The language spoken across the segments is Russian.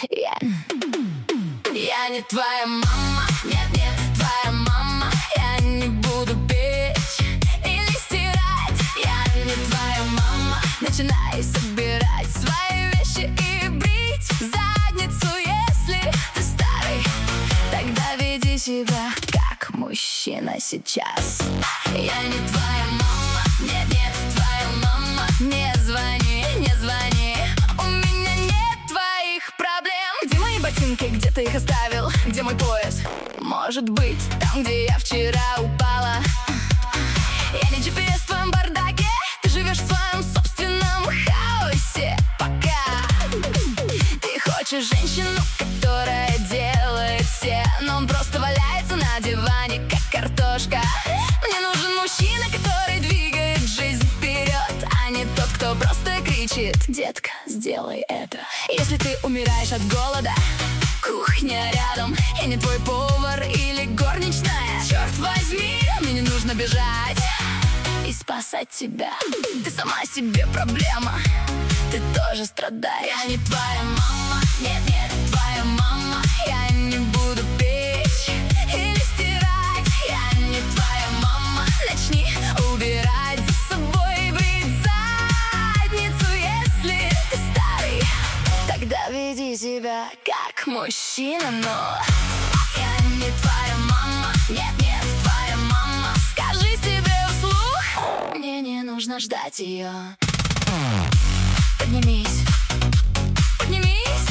Я не твоя мама, нет, нет, твоя мама. Я не буду петь или стирать. Я не твоя мама. Начинай собирать свои вещи и брить задницу, если ты старый. Тогда веди себя как мужчина сейчас. Я не твоя мама, нет, нет, твоя мама. Не звони, не звони, у меня нет твоих проблем. Где мои ботинки, где ты их оставил? Где мой пояс? Может быть, там, где я вчера упала. Я не GPS в твоем бардаке. Ты живешь в своем собственном хаосе. Пока ты хочешь женщину, которая делает все, но он просто валяется на диване, как картошка. Мне нужен мужчина, который двигает жизнь вперед, а не тот, кто просто кричит: детка, сделай это. Если ты умираешь от голода, кухня рядом. Я не твой повар или горничная. Черт возьми, мне не нужно бежать и спасать тебя. Ты сама себе проблема, ты тоже страдаешь. Я не твоя мама, нет, нет, твоя мама. Я не буду печь или стирать. Я не твоя мама. Начни убирать за собой, брить задницу, если ты старый. Тогда веди себя как мужчина, но я не твоя мама, нет, нет, твоя мама. Скажи себе вслух, мне не нужно ждать ее. Поднимись, поднимись.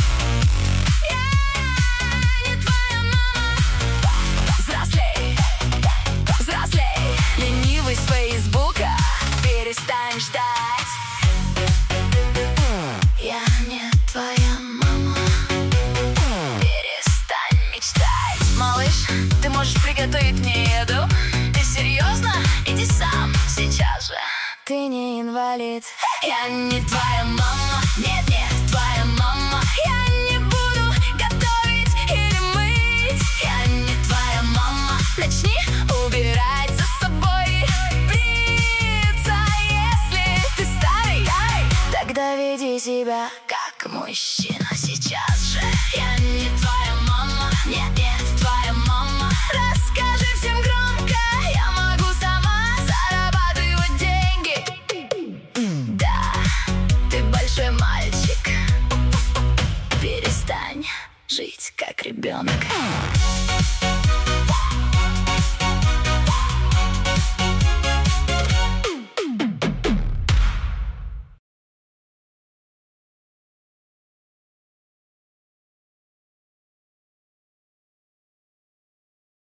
Я не твоя мама. Взрослей, взрослей. Ленивый с Фейсбука, перестань ждать. Я не твоя мама. Перестань мечтать. Малыш, ты можешь приготовить мне еду? Ты серьезно? Иди сам, сейчас же. Ты не инвалид. Я не твоя мама, нет, нет, твоя мама. Я не буду готовить или мыть. Я не твоя мама. Начни убирать за собой, бриться, если ты старый. Тогда веди себя как мужчина сейчас же. Я не твоя мама, нет, нет, твоя мама. Расскажи всем громко, я могу сама зарабатывать деньги. Да, ты большой мальчик. Перестань жить как ребенок.